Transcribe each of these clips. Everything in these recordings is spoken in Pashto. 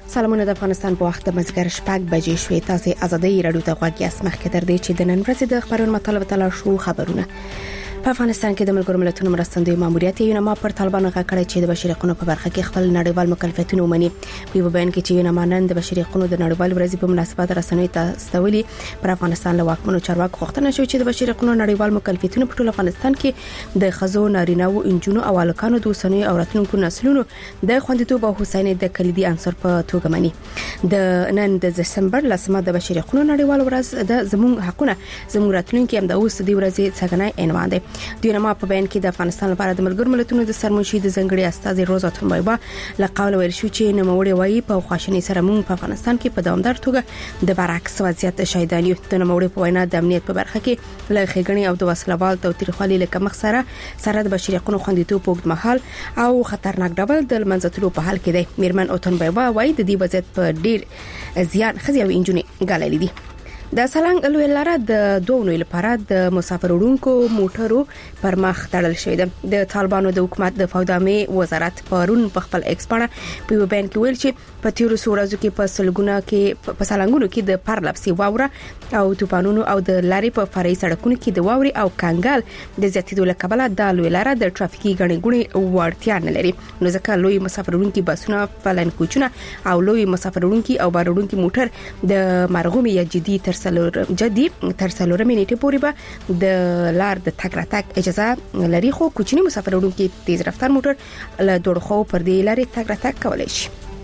سلامونه د افغانستان په وخت د مازیګر شپږ بجې شوې. تاسو ازادي رادیو ته غوږ یاست. مخکې تر دې چې د نن ورځې د خبرونو مطلب تلل شو خبرونه. په افغانستان کې د ملګرو ملتونو مرستندوی ماموریت یونما پر طالبانو غږ چې د بشري حقوقو په برخه کې خپل نړیوال مکلفیتونه ومني. په بیان کې چې یونما نن د بشري حقوقو د نړیوال ورځې په مناسبت رسنیو ته استولي پر افغانستان له واکمنو چارواکو غوښتنه شوې چې د بشري حقوقو نړیوال مکلفیتونه په ټول افغانستان کې د خزو نارینه او انجونو او الکانو د اوسنیو او راتلونکو نسلونو د خوندیتوب او هوساینې د کلیدي عنصر په توګه مني. د نن د دسمبر لسمه د بشري حقوقو نړیوال ورځ د زموږ حقونه زموږ راتلونکي هم د اوس د ورځې څنګه عنوان دی. د یونما په بیان کې د افغانستان لپاره د ملګرو ملتونو د سرمنشي د ځنګړي استاذ روزا تنبایبا له قوله ویل شو چې نوموړي وایي په خواشنۍ سره موږ په افغانستان کې په دوامدار توګه د برعکس وضعیت شاهدان یو. د نوموړي په وینا د امنیت په برخه کې له ښېګڼې او د وسلوال توتریخوالي له کمښت سره د بشري حقوقو خوندیتوب په اوږد مهال او خطرناک ډول د منځتلو په حال کې دی. میرمن اوتنبایبا وایي د دې وضعیت په ډیر زیان خزي او انجونې ګاللې دي. د سالنګ لوی لاره د دوه نوې لپاره د مسافر وړونکو موټرو پر مخ تړل شوې ده. د طالبانو د حکومت د فودامي وزارت پرون په خپل ایکس باندې په بیان کې ویل چې په تیرو ورځو کې په سلګونه کې په سالنګونو کې د پرلپسې واوره او طوفانونو او د لارې په فرعي سړکونو کې د واوري او کنګل د زیاتېدو له کبله د لوی لاره د ټرافیکي ګڼې ګوڼې وړتیا نه لري. نو ځکه لوی مسافر وړونکي بسونه، پلن کوچونه او لوی مسافر وړونکي او بار وړونکي موټر د مرغومي یا جدي تر سلورمې نیټه پورې به د لار د تګ راتګ اجازه لري، خو کوچني مسافر وړونکي تیز رفتار موټر له دوړخو پر دې لارې تګ راتګ کولای شي.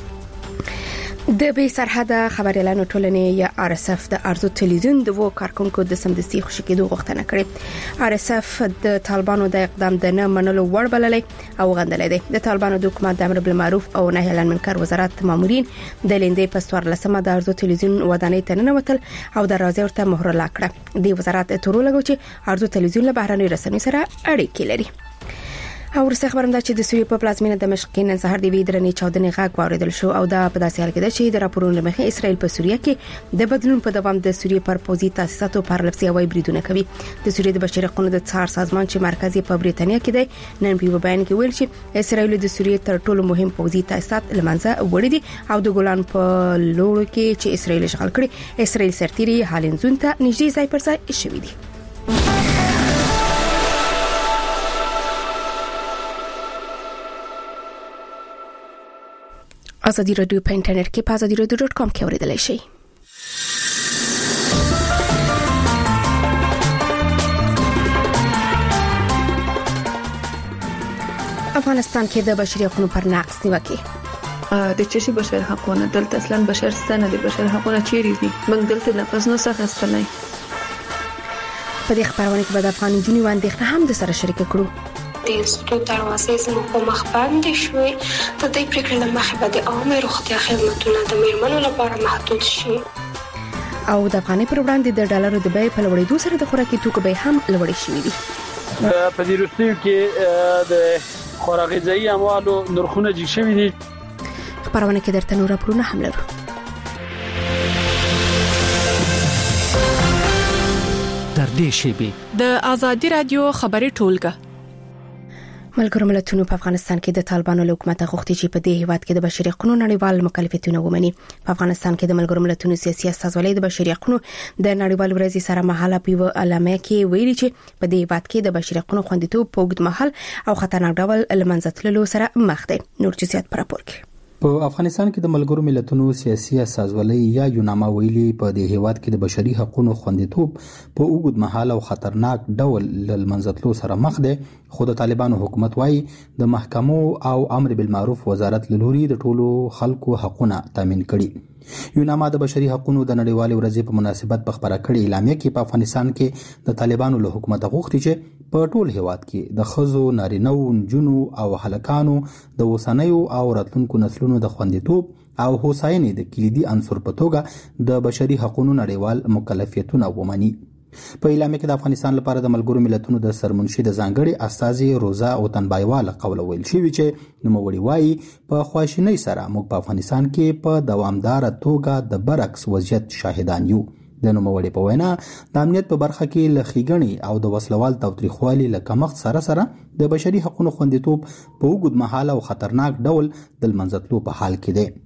د بې سرحده خبريالانو ټولنې یا RSF د ارزو تلویزیون د وو کارکونکو د سمدستي خوشی کېدو غوښتنه کړې. RSF د طالبانو د اقدام د نه منلو وړ بللې او غندلې ده. د طالبانو د حکومت د امر بالمعروف او نهي عن المنکر وزارت مامورین د لیندې په 14مه د ارزو تلویزیون ودانۍ ته ننوتل او دروازه ورته مهر لاکړه. د وزارت تورو لګو چې ارزو تلویزیون له بهرنۍ رسنیو سره اړیکې لري. او ورسره خبرم ده چې د سوریې په پلازمینه دمشق کې نن سهار د ویدرنې چاودنې غږ واوریدل شو او دا په داسې حال کې ده چې د راپورونو لمخې اسرائیل په سوریه کې د بدلون په دوام د سوریې پر پوزي تاسیساتو پر لپسي هوایي بریدونه کوي. د سوریې د بشري حقوقو د څار سازمان چې مرکزي په بریټانیا کې دی نن په بیان کې ویل چې اسرائیل د سوریې تر ټولو مهم پوزي تاسیسات لمنځه وړي دي او د ګولان په لوړو کې چې اسرائیل اشغال کړي اسرائیل سرتيري حالنزون ته نږدې ځای پر ځای شوي دي. ازادي رادیو په انټرنیټ کې په azadiradio.com کې اوریدلای شئ. افغانستان کې د بشري حقوقو پر نقض نیوکه د چشي بشر حقونه دلته اصلا بشر ستنه دي. بشر حقونه چیرې دي؟ موږ دلته نفس نه سخستلای. په دې خبرونه کې به د افغان جنوي اندېښنه هم د سره شریک کړو. د انسټیټیوټ دروازې زموږ په مخ باندې شوې. د دې پریکړې له مخې به د عامه روغتیا خدماتونه د میرمنو لپاره محدود شي. او د افغانۍ پر وړاندې د ډالرو د بیې په لوړېدو سره د خوراکي توکو بیې هم لوړې شوې دي. په دې وروستیو کې د خوراکي غذایي اموالو نرخونه جګ شوي دي. خبرونه کې درته نور راپورونه هم لرو. در دې شیبې د ازادي رادیو خبري ټولګه. ملګرو ملتونو په افغانستان کې د طالبانو له حکومت غوښتي چې په دې هیواد کې د بشري حقوقو نړیوال مکلفیتونه ومني. په افغانستان کې د ملګرو ملتونو سیاسي استازولۍ د بشري حقوقو د نړیوال ورځې سره مهاله په اعلامیه کې ویلي چې په دې هیواد کې د بشري حقوقو خوندیتوب په اوږد مهال او خطرناک ډول لمنځه تللو سره مخ دی. نور جزئیات پر راپور کې. په افغانستان کې د ملګرو ملتونو سیاسي استازولۍ یا یوناما ویلي په دې هیواد کې د بشري حقوقو خوندیتوب په اوږد مهال او خطرناک ډول لمنځه تللو سره مخ دی. خو د طالبانو حکومت وايي د محکمو او امر بالمعروف وزارت له لوري د ټولو خلکو حقوقونه تامین کړي. یوناما د بشري حقوقو د نړیوال ورځې په مناسبت په خبره کړې اعلامیه کې په افغانستان کې د طالبانو له حکومت غوښتي چې په ټول هیواد کې د خزو، نارینه او نجونو او هلکانو د اوسنیو او راتلونکو نسلونو د خوندیتوب او هوساینې د کلیدي عنصر په توګه د بشري حقوقو نړیوال مکلفیتونه ومني. په اعلامیه کې د افغانستان لپاره د ملګرو ملتونو د سرمنشي د ځانګړي استاذ روزا اوتنبایوا له قوله ویل شوی چې نوموړي وایي په خواشینۍ سره موږ په افغانستان کې په دوامدار توګه د برعکس وضعیت شاهدان یو. د نوموړي په وینا د امنیت په برخه کې له ښېګڼې او د وسلوال توتریخوالي له کمښت سره د بشري حقوقو خوندیتوب په اوږد مهال او خطرناک ډول د لمنځه تللو په حال کې دی.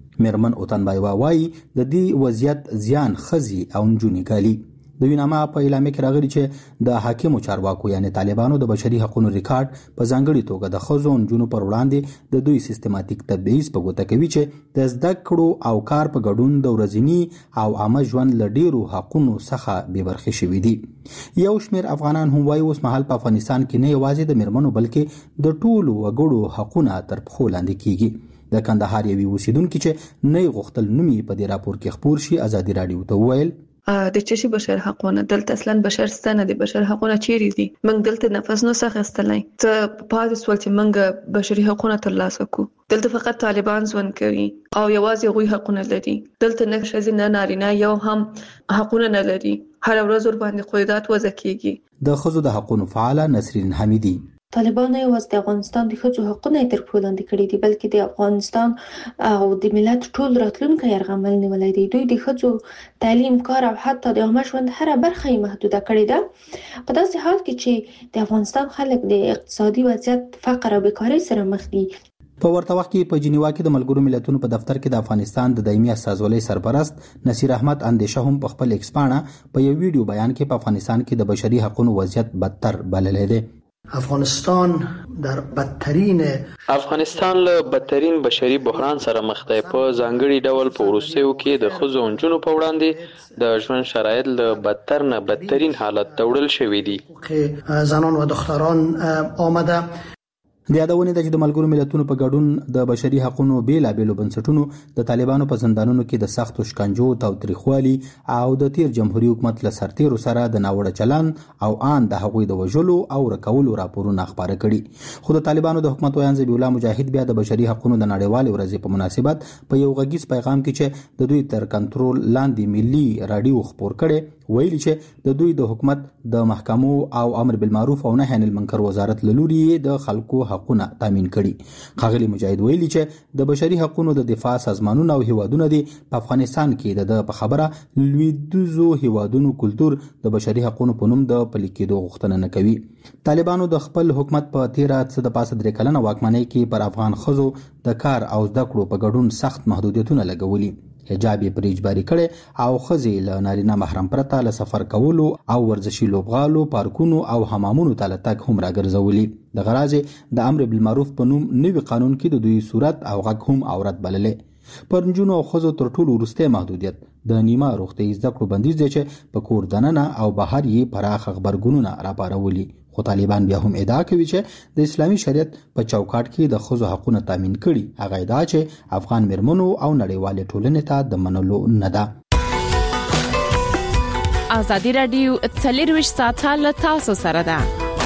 میرمن اوتن بایوا وایي د دې وضعیت زیان خزي او نجونې ګالي. د ویناما په اعلامیه کې راغلي چې د حاکمو چارواکو یعنی طالبانو د بشري حقوقو ریکارډ په ځانګړي توګه د ښځو او نجونو پر وړاندې د دوی سیستماتیک تبعیض په ګوته کوي چې د زده کړو او کار په ګډون د ورځني او عامه ژوند له ډیرو حقوقو څخه بې برخې شوي دي. یو شمېر افغانان هم وایي اوس مهال په افغانستان کې نه یوازې د میرمنو بلکې د ټولو وګړو حقونه تر پښو لاندې کیږي. د کندهار یوې اوسیدونکي چې نه غوښتل نوم یې په دې راپور کې خپور شي ازادي رادیو ته وویل د چشي بشر حقونه دلته اصلا بشر ستنه دي بشر حقونه چیرې دي موږ دلته نفس نو څخه استلای ته پاتې سوال چې موږ بشري حقونه ترلاسه کو دلته فقط طالبان ځوان کوي او یوازې غوي حقونه لري دلته نه ښځې نه نارینه یو هم حقونه نه لري هر ورځ ور باندې قیودات وضع کیږي. د ښځو د حقوقو فعاله نسرین حمیدی طالبان نه یوازې د افغانستان د ښځو حقونه تر پښو لاندې کړي دي بلکې د افغانستان او د ملت ټول راتلونکی یرغمل نیولای دي. دوی د ښځو تعلیم کار او حتی د عامه ژوند هر برخه یې محدوده کړې ده په داسې حال کې چې د افغانستان خلک د اقتصادي وضعیت فقر او بیکارۍ سره مخ دي. په ورته وخت کې په جنیوا کې د ملګرو ملتونو په دفتر کې د افغانستان د دایمي استازولۍ سرپرست نصیر احمد اندیشه هم په خپل ایکس پاڼه په یو ویډیو بیان کې په افغانستان کې د بشري حقوقو وضعیت بدتر بللی دی. افغانستان له بدترین بشري بحران سره مخ دی. په ځانګړي ډول په وروستیو کې د ښځو او نجونو په وړاندې د ژوند شرایط له بدتر نه بدترین حالت ته وړل شوي دي. زنان و دختران آمده د یادونه ده چې د ملګرو ملتونو په ګډون د بشري حقوقو بیلابېلو بنسټونو د طالبانو په زندانونو کې د سختو شکنجو تاوتریخوالي او د تیر جمهوریت حکومت له سرتیرو سره د ناوړه چلن او ان د هغوی د وژلو او رکولو راپورونه خبره کړي. خو د طالبانو د حکومت ویان ذبیح الله مجاهد بیا د بشري حقوقو د نړیوال ورځې په مناسبت په یو غږیز پیغام کې چې د دوی تر کنټرول لاندې ملي رادیو خبر کړي ویلي چې د دوی د حکومت د محکمو او امر بالمعروف او نهي عن المنکر وزارت له لوري د خلکو حقونه تامین کړي. خاغلی مجاهد ویلي چې د بشري حقوقو د دفاع سازمانونو او هیوادونو په افغانستان کې د په خبره لویدوزو هیوادونو کلتور د بشري حقوقو په نوم د پلي کېدو غوښتنه نه کوي. طالبانو د خپل حکومت په 13 کلنه واکمنۍ کې پر افغان ښځو د کار او زده کړو په ګډون سخت محدودیتونه لګولي. حجاب پر اجباري کړي او ښځې له نارینه محرم پرته له سفر کولو او ورزشي لوبغالو پارکونو او حمامونو ته تک هم راګرځولي. د غراض د امر بالمعروف په نوم نوي قانون کې د دوی صورت او غږ هم عورت بللې. پر نجونو او ښځو تر ټولو وروستی محدودیت د نیمه روغتیايي زده کړو بندیز دی چې په کور دننه او بهر یې پراخ خبرګونونه راپارولي. خو طالبان بیا هم ادعا کوي چې د اسلامي شریعت په چوکاټ کې د ښځو حقوقونه تامین کړي. هغه ادعا چې افغان میرمنو او نړیوالې ټولنې ته د منلو نه ده. ازادي رادیو 24 ساعته له تاسو سره ده.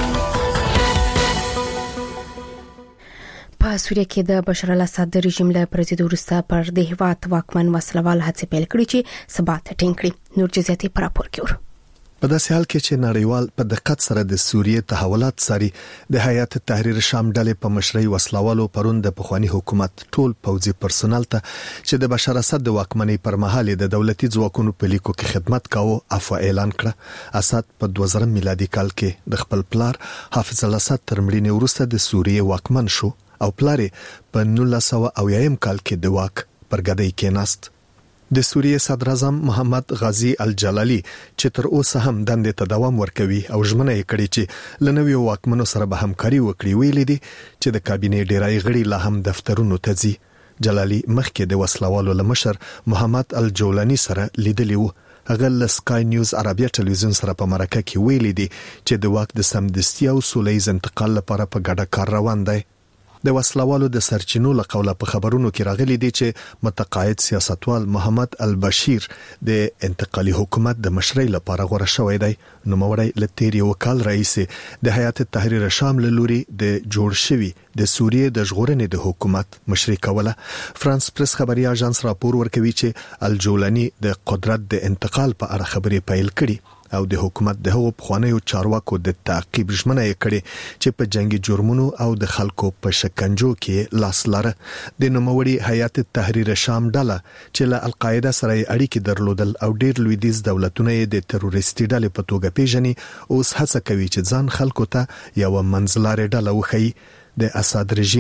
په سوریه کې د بشار الاسد د رژیم له پرېږدو وروسته پر د هیواد واکمن وسلوال هڅې پیل کړې چې ثبات ټینګ کړي. نور جزئیات په راپور کې ورو. په داسې حال کې چې نړیوال په دقت سره د سوریې تحولات ساري د هیئت تحریر شام ډلې په مشرۍ وسلوالو پرون د پخوانی حکومت ټول پوځي پرسونل ته چې د بشار اسد د واکمنۍ پر مهال د دولتي ځواکونو په لیکو کې خدمت کاوه عفو اعلان کړ. اسد په 2000 میلادي کال کې د خپل پلار حافظ الاسد تر مړینې وروسته د سوریې واکمن شو او پلار په 1900 کال کې د واک پر ګدۍ کېناست. د سوریې صدر اعظم محمد غازی الجلالی چې تر اوسه هم دندې ته دوام ورکوي او ژمنه یې کړې چې لنوي واکمنو سره به همکاري وکړي. ویلي دي چې د کابینې ډیری غړي لا هم دفترونو ته ځي. جلالی مخکې د وسلوالو لمشر محمد الجولانی سره لیدلی و. هغه له سکای نیوز عربیه ټلویزیون سره په مرکه کې ویلي دي چې د واک د سمدستي او سولهییز انتقال لپاره په ګډه کار روان دی. د وسلوالو د سرچینو له قوله په خبرونو کې راغلي دي چې متقاعد سیاستوال محمد البشیر د انتقالي حکومت د مشرۍ لپاره غوړه شوی دی. نو موري لتيري وکال رئیس د هیئت تحریر شام له لوري د جوړ شوی د سوریې د ژغورنې د حکومت مشري کوله. فرانس پریس خبري اژانس راپور ورکوي چې الجولانی د قدرت د انتقال په اړه خبرې پیل کړي او د حکومت د هغو پخوانیو چارواکو د تعقیب ژمنه یې کړې چې په جنگي جرمونو او د خلکو په شکنجو کې لاس لاره. د نوموړي هیئت تحریر شام ډله چې له القاعده سره اړیکې درلودل او ډېر لویدیځ دولتونه یې د تروریستي ډلې په توګه پیژني اوس هڅه کوي چې ځان خلکو ته یو منځلارې ډله وښيي. د اسد رژیم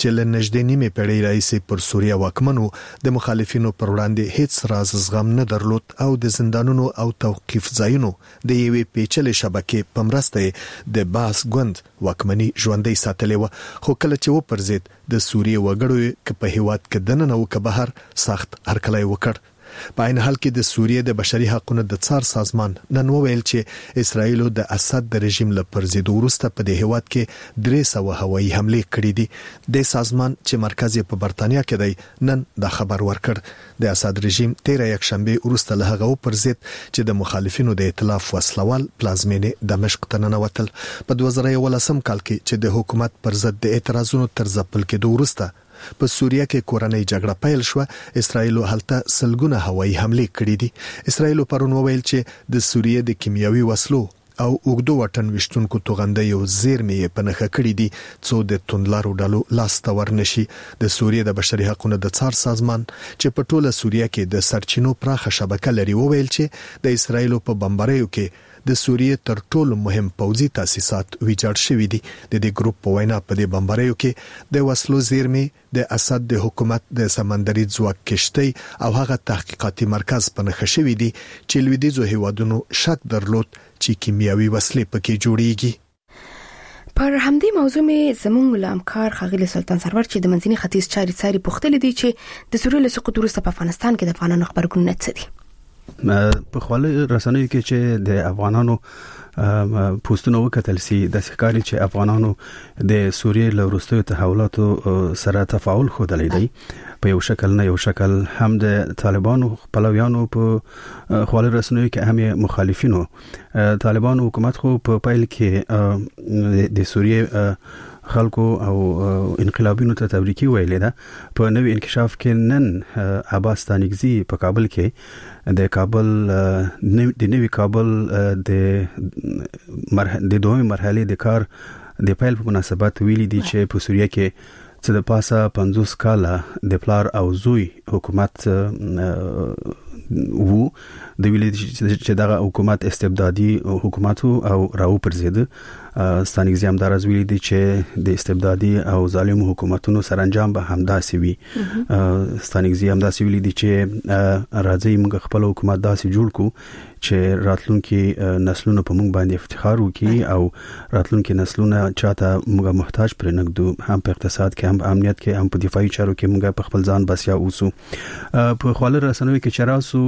چې له نږدې نیمه پیړۍ راهیسې پر سوریه واکمنو د مخالفینو پر وړاندې هیڅ راز زغم نه درلود او د زندانونو او توقيف ځایونو د یوې پیچلې شبکې په مرسته د باس ګوند واکمني ژوندۍ ساتلې و. خو کله چې و پرځید د سوریه وګړو ک په هیواد کې دننه او ک بهر سخت هرکلی وکړ. په عین حال کې د سوریه د بشري حقوقو د څار سازمان نن وویل چې اسرائیل د اسد د رژیم له پرځېدو وروسته په دې هیواد کې 300 هوایي حمله کړې دي. د سازمان چې مرکز یې په برتانیا کې دی نن دا خبر ورکړ. د اسد رژیم 13 یکشنبه وروسته له هغه پرځید چې د مخالفینو د ائتلاف وسلوال پلازمینه دمشق ته ننوتل. په 2011 کال کې چې د حکومت پر ضد د اعتراضونو تر ځپل کېدو وروسته په سوریه کې کورنۍ جګړه پیل شو، اسرائیل هلته سلګونه هوایي حمله کړې دي. اسرائیل پرون وویل چې د سوریه د کیمیاوي وسلو او اوګدو وطن وشتونکو توغندې او زیرمې په نخښه کړې دي څو د توندلارو ډلو لاس ته ورنشي. د سوریه د بشري حقوقو د څار سازمان چې په ټوله سوریه کې د سرچینو پراخه شبکه لري وویل چې د اسرائیل په بمباریو کې د سوریه تر ټولو مهم پوځي تاسیسات ویجاړ شوي دي. د دې ګروپ په وینا په دې بمباریو کې د وسلو زیرمې د اسد د حکومت د سمندري ځواک کشتۍ او هغه تحقیقاتي مرکز په نښه شوي دي چې لویدیځو هیوادونو شک درلود چې کیمیاوي وسلې پکې جوړیږي. پر همدې موضوع مې زموږ لامکار خغیل سلطان سرور چې د منځني ختیځ چاري څاري پوښتنه دي چې د سوریې له سقوط وروسته په افغانستان کې د افغانانو خبرګون څه دي. په خواله رسنیو کې چې د افغانانو پوسټونه وکتل سي د ښکاری چې افغانانو د سوریې له وروستیو تحولاتو سره تفاعل خوده لیدي په یو شکل نه یو شکل هم د طالبانو خپلویانو په خواله رسنیو کې هم مخالفینو طالبانو حکومت خو په پایل کې د سوریې خلکو او انقلابینو ته تبریکي ویلې ده. په نوې انکشاف کې نن عباس تانیگزی په کابل کې د کابل د نوې کابل د دوه مرحله د کار د پیل په مناسبت ویلي دي چې په سوریه کې چې د پاسه 50 کاله د پلار او زوی حکومت وو د ویلي چې دغه حکومت استبدادي حکومت او راو پرزید. ستانیگزی هم دراز ویلي دي چې د استبدادي او ظالم حکومتونو سرانجام به همداسي وي. ستانیگزی هم داسي ویلي دي چې راځي موږ خپل حکومت داسي جوړ کو چې راتلونکي نسلونه په موږ باندې افتخار وکړي او راتلونکي نسلونه چاته موږ محتاج پرې نګدو، هم په اقتصاد کې هم امنیت کې هم په دفاعي چارو کې موږ په خپل ځان بسیا اوسو. په خواله رسنوي کې چراسو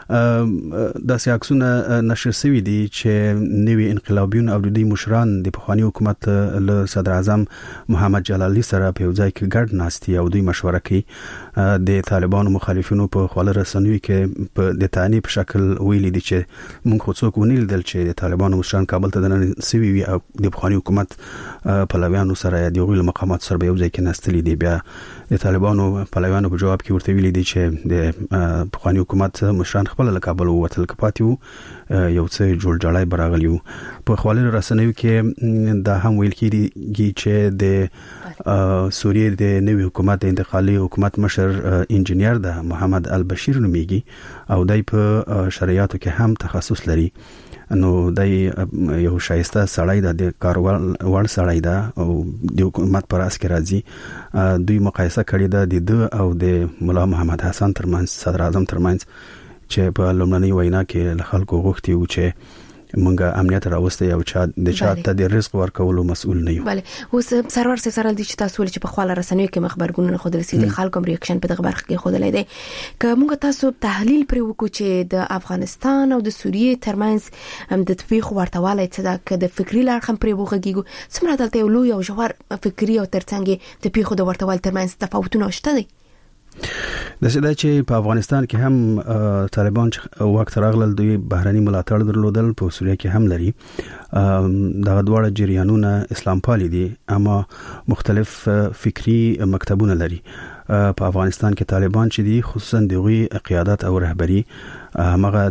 داسې عکسونه نشر شوي دي چې نوی انقلابیون او د مشران د پخوانی حکومت له صدر اعظم محمد جلالی سره په یو ځای کې ګډ ناستي او دوی مشوره کوي. د طالبانو مخالفینو په خواله رسنوي کې په د تانی په شکل ویلي دي چې موږ خو څوک ونیل دل چې د طالبانو مشران کابل ته دننه سوي وي او د پخوانی حکومت پلویانو سره د غوړ مقامات سره یو ځای کې ناستلي دي. بیا د طالبانو پلویانو په جواب کې ورته ویلي دي چې د پخوانی حکومت مشران خپل له کابل وتل کپاتیو یو څه جوړ جړای براغلیو. په خواله رسنیو کې دا هم ویل کیږي چې د سوریې د نوي حکومت د انتقالي حکومت مشر انجینیر ده محمد البشیر نومیږي او دای په شریعتو کې هم تخصص لري. نو دای یو شایسته سړی د کاروال وړ سړی ده او د حکومت پر اس کې راځي. دوی مقایسه کړې ده د او د مولا محمد حسن ترمنځ صدر اعظم ترمنځ چې په لومړنۍ وینا کې له خلکو غوښتي و چې منګه امنیت راوستي او چې د چاته د رزق ورکولو مسؤل نه یو. بله اوس سرور سره د چې تاسو چې په خواله رسنیو کې مخبرګونونه خو د رسیدي خلکو ریاکشن په دغه برخه کې خودلې دي که موږ تاسو تحلیل پر وکړو چې د افغانستان او د سوریې ترمنځ هم د تفیخ ورتواله چې د فکری لارښم پر وګړو څومره دلته یو لوی او جوهر فکری او ترڅنګ د تفیخ د ورتوال ترمنځ تفاوتونه شته دي. د سده چې په افغانستان کې هم طالبان وخت راغلل دوی بهراني ملاتړ درلودل، په سوریه کې هم لري. دا دواړه جریانونه اسلام پالي دي اما مختلف فکری مکتبونه لري. په افغانستان کې طالبان چې دي خصوصا د قیادت او رهبری هغه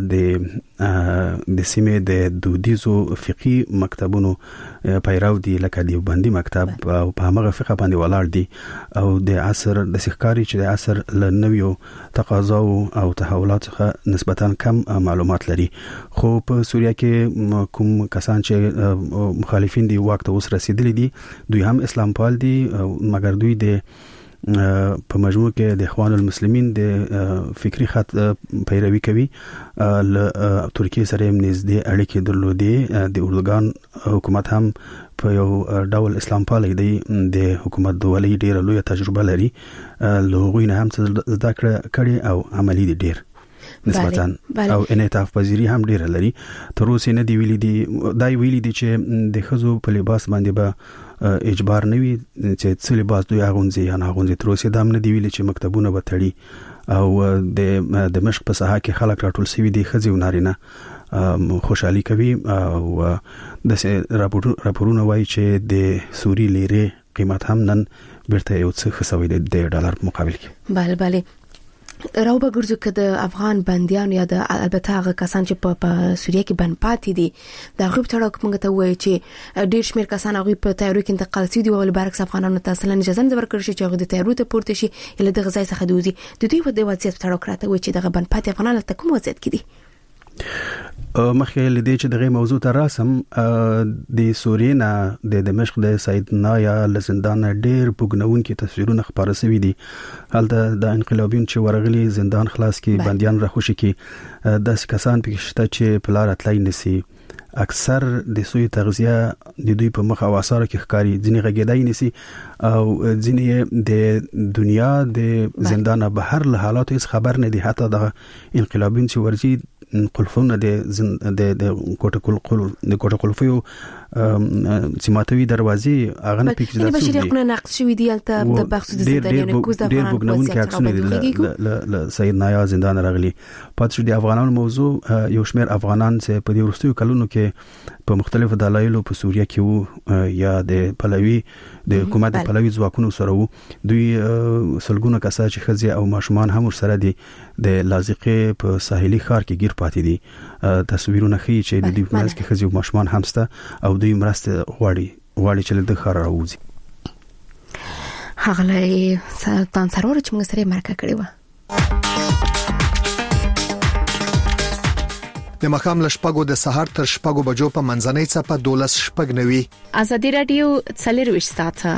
د سیمه د دودیزو فقهي مکتبونو پیرو دي لکه دیوبندي مکتب او په هغه فقه باندې ولاړ دي او د عصر د سخکاری چې د عصر لنویو تقاضا او تحولات څخه نسبتا کم معلومات لري. خو په سوریه کې کوم کسان چې مخالفین دي وخت اوس رسیدلي دي دوی هم اسلام پال دي مګر دوی د په مجموع کې د اخوان المسلمین د فکری خط پیروي کوي. ل ترکیه سره نږدې اړیکې درلودې. د اردوغان حکومت هم په یو ډول اسلام پالي دی د حکومت د ولې ډیره لوی تجربه لري. لوغوی نه هم زده کړي او عملی دي ډیر نسبتاً او انعطاف پذیری هم ډیره لري. تر اوسه نه دی ویلي دي دای ویلي دي چې د خزو په لباس باندې به اجبار نه وي چې څه لباس دوی اغونځي یا نه اغونځي. تر اوسه دا هم نه دی ویلي چې مکتبونه به تړي او د دمشق په ساحه کې خلک راټول شوي دي خزي او نارینه خوشحالي کوي او د راپورونه وایي چې د سوري لیره قیمت هم نن بیرته یو څه خسوي د ډالر په مقابل کې. بله بله راو به ګرځو که د افغان بنديان یا د البته هغه کسان چې په سوریه کې بند پاتې دي د هغوی په تړاو موږ ته وایي چې ډېر شمېر کسان هغوی په تیارو کې انتقال شوي دي او برعکس افغانانو ته اصلا اجازه نه ورکړل شي چې هغوی د تیارو ته پورته شي یا له دغه ځای څخه د وځي. د دوی د وضعیت په تړاو راته وایي چې دغه بند پاتې افغانان هلته کوم وضعیت کې دي؟ مخکې لدې چې دغه موضوع ته راسم د سوریه نه د دمشق د سید نایا لزندان ډېر بوګنونکي تصویرونه خبره شوي دي. هلته د انقلابیون چې ورغلي زندان خلاص کې بنديان راخوشي کې داس کسان پکې شته چې په لار اتلای نسی. اکثر د سوی تغذیه د دوی په مخ او اثر کې ښکاری ځینې غږیدای نسی او ځینې د دنیا د زندان بهر له حالات هیڅ خبر نه دي. حتی د انقلابیون چې ورځي قلفونه د کوټه قلفیو سیماتوي دروازې هغه نه پکې د بشري حقوقو نقض شوی دی البته د بحث د زندانیانو کوز د افغانانو کې عکسونه ل سید نایا زندان راغلي. پاتې د افغانانو موضوع یو شمېر افغانان چې په دې وروستیو کلونو کې په مختلفو دلایلو په سوریه کې وو یا د پلوي د حکومت د پلوي ځواکونو سره وو. دوی سلګونه کسان چې خزي او ماشومان هم سره دي د لازقې په ساحلي ښار کې گیر پاتې دي. تصویرونه ښیي چې د دې منځ کې خزي او ماشومان همسته او دوی مرسته غواړي چې له ښار راوځي. هغه لري سلطان سرور چې موږ سره مرکه کړې و. د مخام لشپګو د سحر تر شپګو بجو په منځنۍ څپه 12 شپګ نوي. ازادي رادیو څلرويش ساعته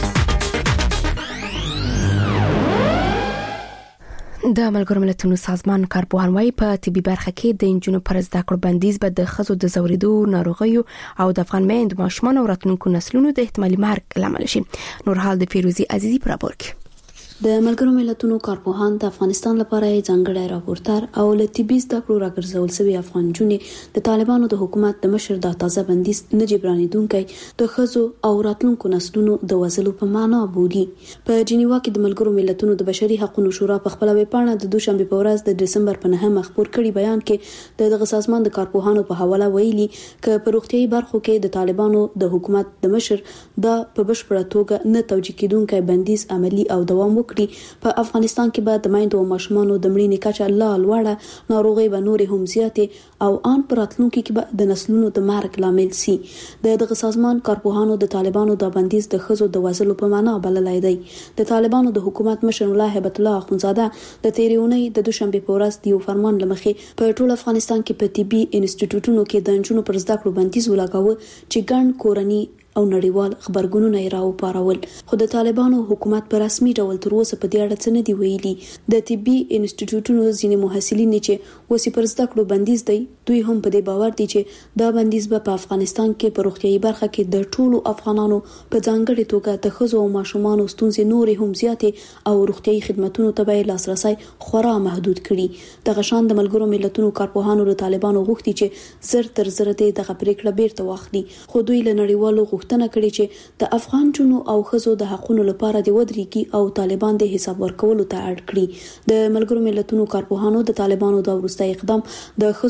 د ملګرو ملتونو سازمان کارپوهان وايي په طبي برخه کې د انجونو پر زده کړو بندیز به د خزو د زوریدو ناروغیو او د افغان میند ماشومان او راتلونکو نسلونو د احتمالي مرګ لامل شي. نورحال د فیروزی عزیزی پر راپور کې د ملګرو ملتونو کارپوهان د افغانستان لپاره ځانګړی راپورټر او له طبي زده کړو راګرځول شوی افغان جونې د طالبانو د حکومت د مشر د تازه بندیز نه جبرانیدونکي د خزو او راتلونکو نسلونو د وزلو په معنا بولي. په جنیوا کې د ملګرو ملتونو د بشري حقوقو شورا په خپل ویبپاڼه د دوشنبه په ورځ د دسمبر په 9 خبر کړي بیان کې دغه سازمان د کارپوهانو په حواله ویلي ک په روغتيایي برخو کې د طالبانو د حکومت د مشر د په بشپړه توګه نه توجیه کیدونکي بندیز عملی او دوام په افغانستان کې به د مایندو او ماشومانو د مړینې کچه لا لوړه، ناروغي به نور هم زیاتې او ان پراتلونکو کې به د نسلونو د مرګ لامل سي. دغه سازمان کارپوهانو د طالبانو د بندیز د خزو د وزلو په معنا بللای دی. د طالبانو د حکومت مشر الله هیبت الله اخونزاده د تیریونۍ د دوشنبه په ورځ د یو فرمان لمخې په ټول افغانستان کې په طبي انسټیټیوټونو کې د انجونو پر زده کړو بندیز ولګاوه چې ګڼ کورني او نړیوال خبرګونونه یې راوپارول. خو د طالبانو حکومت په رسمي ډول تر اوسه په دې اړه څه نه دی ویلي. د طبي انسټیټیوټونو ځینې محصلین چې وسی پر زده کړو بندیز دی دوی هم په دې باور دي چې دا بندیز به په افغانستان کې په روغتيایي برخه کې د ټولو افغانانو په ځانګړي توګه د خزو او ماشومانو ستونزې نورې هم زیاتې او روغتيایي خدماتونو ته به لاسرسي خورا محدود کړي. دغه شان د ملګرو ملتونو کارپوهانو له طالبانو غوښتي چې زر تر زر دغه پریکړه بیرته واخلي. خو دوی له نړیوالو غوښتنه کړې چې د افغان جنو او خزو د حقوقو لپاره د ودرېږي او طالبان د حساب ورکولو ته اړ کړي. د ملګرو ملتونو کارپوهانو د طالبانو د ورستۍ اقدام د خزو پر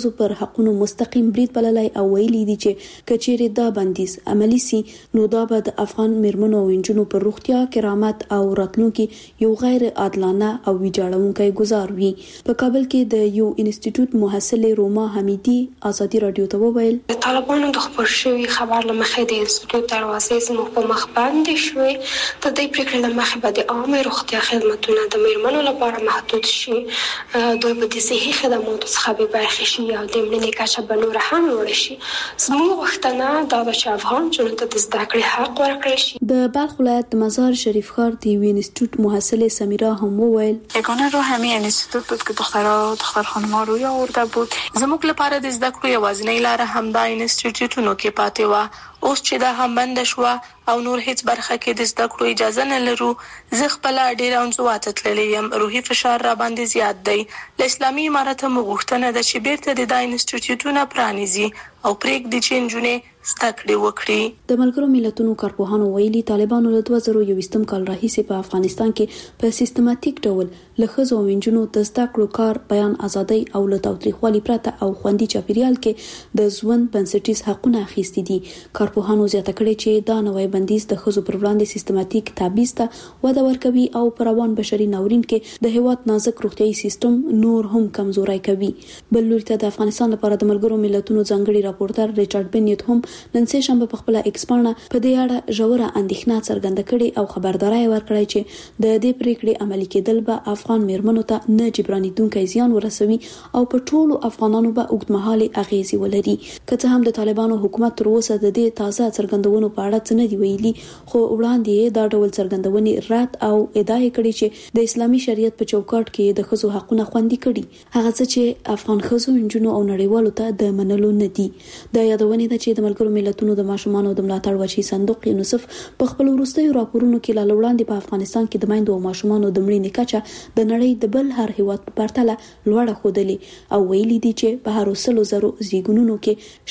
حقوقو مستقیم برید بللای او ویلي دي چې کچېره دا بندیز عملی سي نو دا به د افغان میرمنو او انجونو پر روغتیا کرامت او راتلونکي یو غیر عادلانه او ویجاړونکی گزار وي. په کابل کې د یو انسټیټیوټ محصله روما حمیدي ازادي رادیو ته وویل د طالبانو د خبر شوی خبر لمخې د انسټیټیوټ دروازې زموږ په مخ باندې شوې د دې پریکړې لمخې به د عامه روغتیا خدماتونه د میرمنو لپاره محدود شي. دوی به د صحي خدماتو څخه به برخې شي او د ملي کچه به نور هم لوړ شي. زموږ غوښتنه دا ده چې افغان جنونو ته د زده کړې حق ورکړل شي. د بلخ ولایت د مزار شریف ښار د یو انسټیټیوټ محصله سمیرا هم وویل یگانه راه همین انسټیټیوټ بود که دختر خانم‌ها روی آورده بود. زموږ لپاره د زده کړو یوازینۍ لاره همدا انسټیټیوټونو کې پاتې و. اوس چې دا هم بند شو او نور هیڅ برخه کې د زده کړو اجازه نه لرو، زه خپل ډیر انزوات تللی یم. روحي فشار را باندې زیات دی. د اسلامي امارت مغوښتنه د چې بیرته د انسټیټیوټونو پرانیزي او پرېږدي چې نجونې زده کړې وکړي. د ملګرو ملتونو کارپوهانو ویلي طالبانو له 2021 کال راهیسې په افغانستان کې په سیستماتیک ډول له ښځو او نجونو د زده کړو کار، بیان ازادۍ او له تاوتریخوالي پرته او خوندي چاپیریال کې د ژوند بنسټیز حقونه اخیستي دي. کارپوهانو زیاته کړې چې دا نوې بندیز د ښځو پر وړاندې سیستماتیک تبعیض ته وده ورکوي او پر روان بشري ناورین کې د هیواد نازک روغتیايي سیستم نور هم کمزوري کوي. بل لوري ته د افغانستان لپاره د ملګرو ملتونو ځانګړي راپورټر ریچارډ بنیت هم نن سه شنبه په خپل ایکس پاڼه په دې اړه ژوره اندېښنه څرګنده کړې او خبرداري ورکړې چې د دې پریکړې عملي کېدل به افغان میرمنو ته نه جبرانیدونکي زیان ورسوي او په ټولو افغانانو به اوږدمهاله اغیزې ولري. که څه هم د طالبانو حکومت تر اوسه د دې تازه څرګندونو په اړه څه نه دی ویلي، خو وړاندې دا ډول څرګندونې رد او ادعا کړې چې د اسلامي شریعت په چوکاټ کې د ښځو حقونه خوندي کړي، هغه څه چې افغان ښځو، نجونو او نړیوالو ته د منلو نه دي. د یادونې ده چې د ملګرو ملتونو د ماشومانو د ملاتړ وچی صندوق یونیسف په خپل وروستیو راپورونو کې لا وړاندې په افغانستان کې د میندو او ماشومانو د مړینې کچه د نړۍ د بل هر هیواد په پرتله لوړه ښودلې او ویلي دي چې په هر 100,000 زیږونونو کې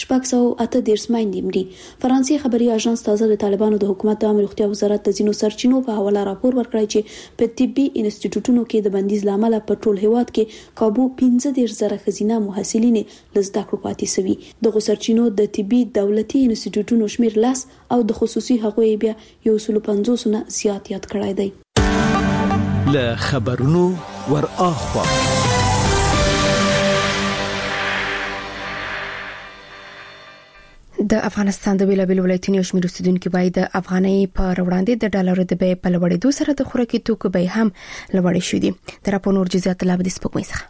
638 میندې مري. فرانسې خبري اژانس تازه د طالبانو د حکومت د عامه روغتیا وزارت د ځینو سرچینو په حواله راپور ورکړی چې په طبي انسټیټیوټونو کې د بندیز لامل په ټول هیواد کې کابو 15,000 خزینه محصلین لزده کړو پاتې سوي. د سرچینو د طبي دولتي انسټیټیوټونو شمیر 10 او د خصوصي هغوی بیا 150 نه زیات یاد کړای دی. له خبرونو ور اخوا د افغانستان د بیلابیل ولایتونو شمیر اوسیدونکو باید د افغانۍ په وړاندې د ډالرو د بیې په لوړېدو سره د خوراکي توکو بیې هم لوړې شوې دي. د راپور نور جزئیات لا د سپوږمۍ څخه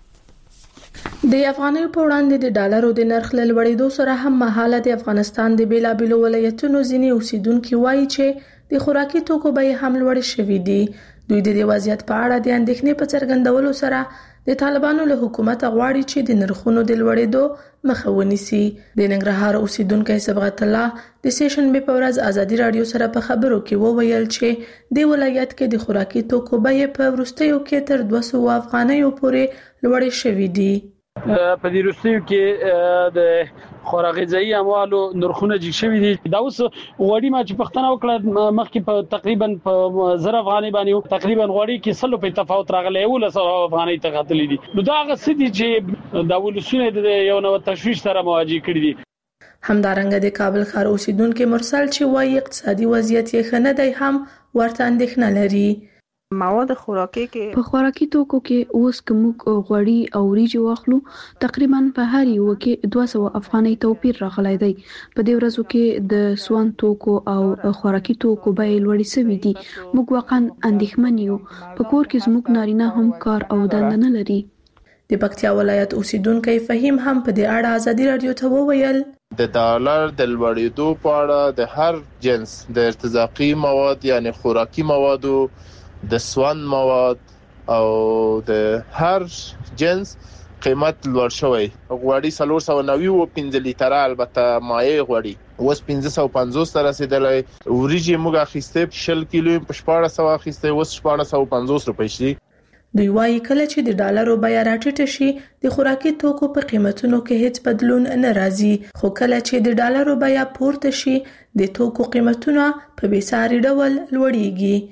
د افغانۍ په وړاندې د ډالرو د نرخ له لوړېدو سره هم مهاله د افغانستان د بیلابیل ولایتونو ځینې اوسیدونکو وایي چې د خوراکي توکو بیې هم لوړې شوې دي. دوی د دې وضعیت په اړه د اندېښنې په څرګندولو سره د طالبانو له حکومت غواړي چې د نرخونو د لوړېدو مخه ونیسي. د ننګرهار اوسیدونکو صبغت الله د سیشنبه په ورځ ازادي رادیو سره په خبرو کې وویل چې د ولایت کې د خوراکي توکو بیې په وروستیو کې تر 200 افغانیو پورې لوړې شوې دي. په دې وروستیو کې د خوراک غذایی اموالو نرخونه جګ شوي دي. دا اوس غوړي ما چې پښتنه وکړه مخکې په تقریبا په 1000 افغانۍ باندې تقریبا غوړي کې سلو په تفاوت راغلی و 100 افغانۍ ته غتلې دي. نو دا هغه څه دي چې د ولسونه د یو نو تشویش سره مواجه کړي دي. همدارنګه د کابل ښار اوسیدونکو مرسل چې وايي اقتصادي وضعیت یې ښه نه دی هم ورته اندېښنه لري. مواد خوراکي کې په خوراکي توکو کې اوس کومک غوړي او وریجې واخلو تقریبا په هر یو کې 200 افغانۍ توپیر راغلی دی. په دې ورځو کې د سوان توکو او خوراکي توکو بیې لوړې شوې دي. موږ واقعا اندېښمن یو. په کور کې زموږ نارینه هم کار او دنده نه لري. د پکتیا ولایت اوسیدونکو فهیم هم په دې اړه ازادي رادیو ته وویل د ډالر د لوړېدو په اړه د هر جنس د ارتزاقي مواد یعنی خوراکي موادو د سوان مواد او د هر جنس قیمت لوړ شوی. غوړي 390 او 15 لیټر البته مایع غوړي اوس 1550 ته رسیدلی. وریجې موږ اخیسته 10 کیلو په 1400 اخیسته اوس 1450 روپۍ شي. دوی وايي کله چې د ډالرو بیه راټیټه شي د خوراکي توکو په قیمتونو کې هیڅ بدلون نه راځي، خو کله چې د ډالرو بیه پورته شي د توکو قیمتونه په بیساري ډول لوړیږي.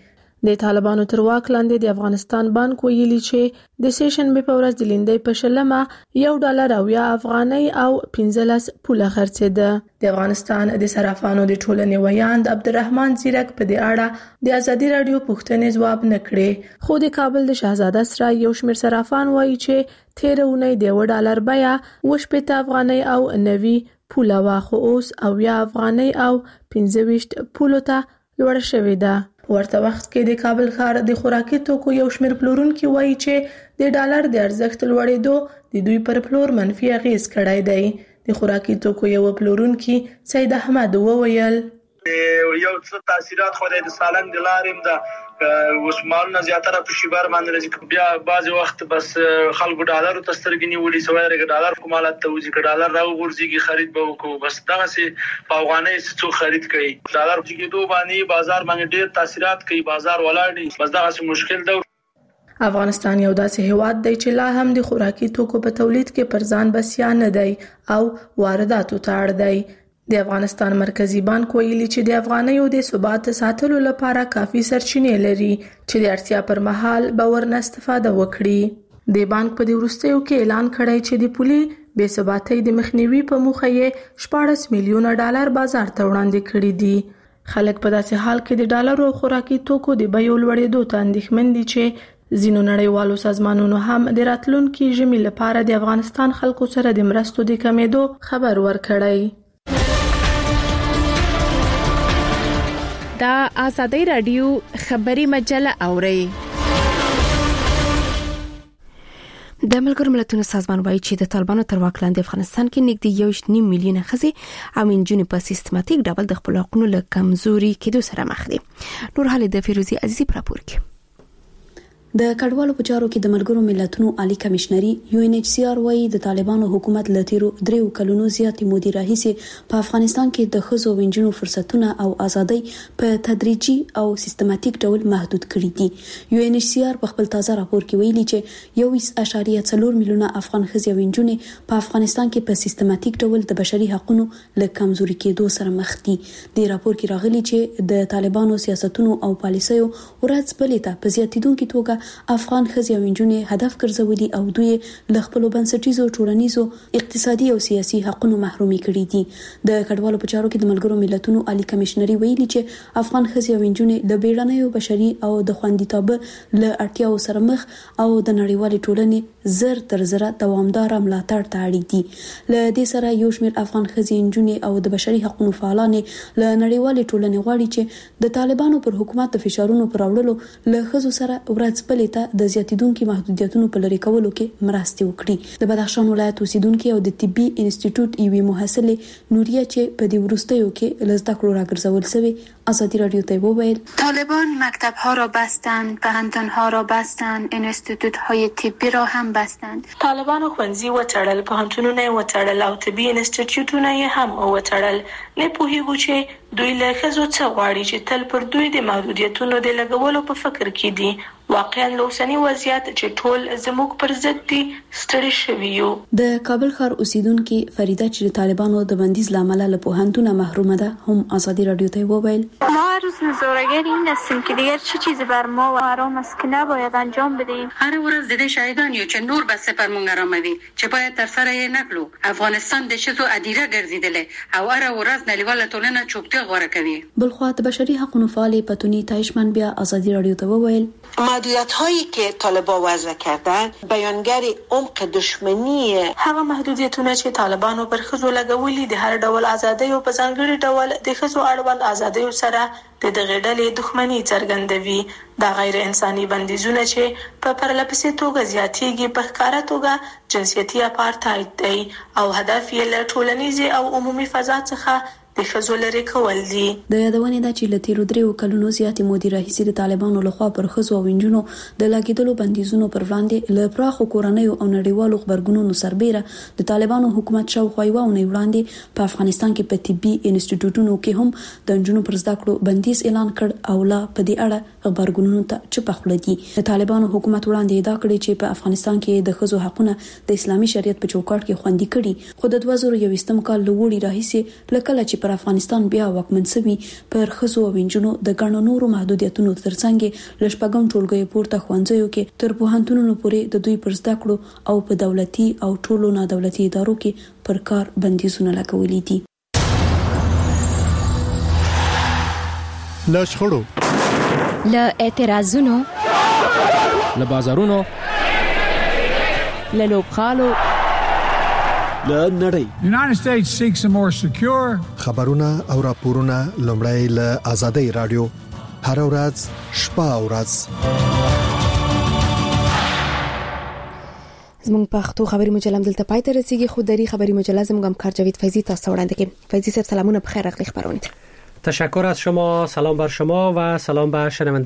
د طالبانو تر واک لاندې د افغانستان بانک ویلي چې د سیشن په ورځ د لیندۍ په شلمه $1 او افغانۍ او 15 پوله خرڅېده. د افغانستان د صرافانو د ټولنې ویاند عبدالرحمن زیرک په دې اړه د ازادي رادیو پوښتنې ځواب نه کړې، خو د کابل د شهزاده سرای یو شمېر صرافان وایي چې تیر اونۍ د $1 بیه 80 افغانۍ او 90 پوله وا، خو اوس 80 افغانۍ او 25 پولو ته لوړه شوې ده. ورته وخت کې د کابل ښار د خوراکي توکو یو شمېر پلورونکي وایي چې د ډالر د ارزښت لوړېدو د دوی پر پلور منفي اغېز کړی دی. د خوراکي توکو یو پلورونکي سید احمد وویل یو څه تاثیرات خو د سالنګ د لارې د وسمالونه زیاتره په شیبر باندې راځي. بیا بعضی وخت بس خلکو ډالر ته سترګې نیولې سوای رګ ډالر کومالات ته وځي ک ډالر راو ورځيږي خرید به وکړو، بس دغه سي په افغانۍ څو خرید کوي. ډالر چې دوه باندې بازار باندې ډېر تاثیرات کوي، بازار ولاړ دي، بس دغه سي مشکل ده. افغانستان یو داسې هیواد دی چې لا هم د خوراکي توکو په تولید کې پر ځان بسیا نه دی او وارداتو ته اړ دی. د افغانستان مرکزی بانک ویلي چې د افغانیو د ثبات ساتلو لپاره کافي سرچینې لري چې د اړتیا پر مهال به ورنه استفاده وکړي. د بانک په وروستیو کې اعلان کړی چې د پولي بې ثباتۍ د مخنیوي په موخه یې $14 میلیونه بازار ته وړاندې کړي دي. خلک په داسې حال کې د ډالرو او خوراکي توکو د بیو لوړېدو ته اندېښمن دي چې ځینو نړیوالو سازمانونو هم د راتلونکي ژمي لپاره د افغانستان خلکو سره د مرستو د کمېدو خبر ورکړی. دا آزادی رادیو خبری مجله اوري. د ملګرو ملتونو سازمان وایي چې د طالبانو تر واک لاندې افغانستان کې نږدې 1.5 میلیونه ښځې او نجونې په سیستماتیک ډول د خپل حقوقو له کمزوري کېدو سره مخ دي. نور حال د فیروزي عزیزی پر راپور کې. د کډوالو په چارو کې د ملګرو ملتونو عالی کمشنري UNHCR وايي د طالبانو حکومت له تیرو 3 کلونو زیاتې مودې راهیسې په افغانستان کې د ښځو او نجونو فرصتونه او ازادۍ په تدریجي او سیستماتیک ډول محدود کړي دي. UNHCR په خپل تازه راپور کې ویلي چې 1.4 میلیونه افغان ښځې او نجونې په افغانستان کې په سیستماتیک ډول د بشري حقوقو له کمزوري کېدو سره مخ دي. د راپور کې راغلي چې د طالبانو سیاستونو او پالیسیو ورځ بلې ته په زیاتیدونکو توګه افغان ښځې او نجونې هدف ګرځولي او دوی له خپل بنسټیزو ټولنیزو اقتصادي او سیاسي حقوقو محرومي کړي دي. د کډوالو په چارو کې د ملګرو ملتونو عالی کمشنري ویلي چې افغان ښځې او نجونې د بیړنیو بشري او د خوندیتوب له اړتیاو سره مخ او د نړیوال ټولنې زر تر زره دوامدار ملاتړ ته اړ دي. له دې سره یو شمېر افغان ښځې نجونې او د بشري حقوقو فعالان له نړیوال ټولنې غواړي چې د طالبانو پر حکومت د فشارونو پر وړلو له ښځو سره ورځ بلې ته د زیاتیدونکو محدودیتونو په لری کولو کې مرستې وکړي. د بدخشان ولایت اوسیدونکو او د طبي انسټیټیوټ یوې محصله نوریا چې په دې وروستیو کې لزده کړو راګرځول شوی آزادی رادیو ته وویل طالبان مکتب‌ها را بستند، پوهنتون‌ها را بستند، انستیتوت‌های طبی را هم بستند. طالبان ښوونځي وتړل، پوهنتونونه وتړل او طبي انستیتیوټونه هم وتړل. نه پوهیږو چې دوی له ښځو څه غواړي چې تل پر دوی د محدودیتونو د لګولو په فکر کې دي. واقعا لوسنی وضعیت چې ټول زموږ پر ضد دي ستړي شوي یو. د کابل ښار اوسیدونکو فریده چې د طالبانو د بندیز لامل له پوهنتونه محرومه ده هم آزادی رادیو ته وویل ما روز نظاره‌گر این هستیم که دیگر چه چیزی بر ما و حرام است که نباید انجام بدهیم. هر ورځ د دې شاهدان یو چې نور به سپر مونږ راموي چې باید تر سره یې نکړو. افغانستان د شتو ادیره ګرځیدل او هر ورځ نړیواله ټولنه چوپتیا غوړه کوي. بلخو د بشري حقوقو فعال پتونی تایشمن بیا آزادی رادیو ته وویل محدودیت هایی که طالبان وضع کردن بیانگر عمق دشمنی هغه محدودیتونه چې طالبانو پر ښځو لګولي د هر ډول ازادۍ او په ځانګړي ډول د ښځو اړوند ازادۍ سره د دغه ډلې دښمنۍ څرګندوي. دا غیر انساني بندیزونه چې په پرلپسې توګه زیاتېږي په ښکاره توګه جنسیتي اپارټاید دی او هدف یې له ټولنیزې او عمومي فضا څخه د ښځو لرې کول دي. د یادونې ده چې له تیرو 3 کلونو زیاتې مودې راهیسې د طالبانو لخوا پر ښځو او نجونو د لګیدلو بندیزونو پر وړاندې له پراخو کورنیو او نړیوالو خبرګونونو سربېره د طالبانو حکومت شاوخوا یوه اونۍ وړاندې په افغانستان کې په طبي انسټیټیوټونو کې هم د نجونو پر زده کړو بندیز اعلان کړ او لا په دې اړه خبرګونونو ته چپه خوله دي. د طالبانو حکومت وړاندې ادعا کړې چې په افغانستان کې د ښځو حقونه د اسلامي شریعت په چوکاټ کې خوندي کړي، خو د 2021 کال له وړي راهیسې لکه چې چې پر افغانستان بیا واکمن شوی پر خزو او انجونو د ګڼو نورو محدودیتونو ترڅنګ لشپګم ټولګي پورته خوانځيو کې تر پوهنتونونو پورې د دوی پر زده کړو او په دولتي او ټولو نادولتي ادارو کې پر کار بندیزونه لګولې دي. له شخړو، له اعتراضونو، له بازارونو، له لوبخالو، له نړۍ. United States seeks a more secure. خبرونه او راپورونه لومړی له آزادۍ رادیو هر ورځ شپه او ورځ. زموږ پښتو خبري مجله دلته پای ته رسیدي. خو دري خبري مجله زموږ همکار جاوید فیضی تاسو وړاندې کوي. فیضی صاحب سلامونه بخیر، اخلي خبرونه. تشکر از شما، سلام بر شما و سلام بر شنوندگان